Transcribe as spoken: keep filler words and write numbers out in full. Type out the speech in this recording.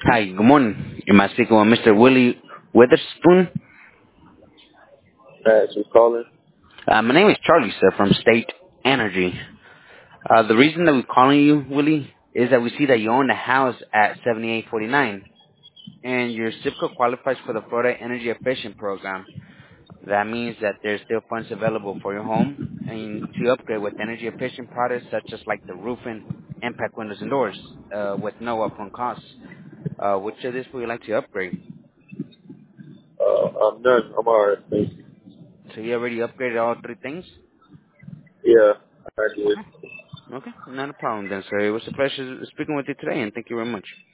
Hi, good morning. Am I speaking with Mister Willie Witherspoon? Max was calling. Uh, my name is Charlie, sir, from State Energy. Uh, the reason that we're calling you, Willie, is that we see that you own a house at seventy-eight forty-nine, and your zip code qualifies for the Florida Energy Efficient Program. That means that there's still funds available for your home and to upgrade with energy efficient products such as like the roofing, impact windows and doors, uh, with no upfront costs. Uh, which of this would you like to upgrade? Uh, I'm done. I'm alright. Thank you. So you already upgraded all three things? Yeah, I did. Okay. Okay, not a problem then, sir. It was a pleasure speaking with you today, and thank you very much.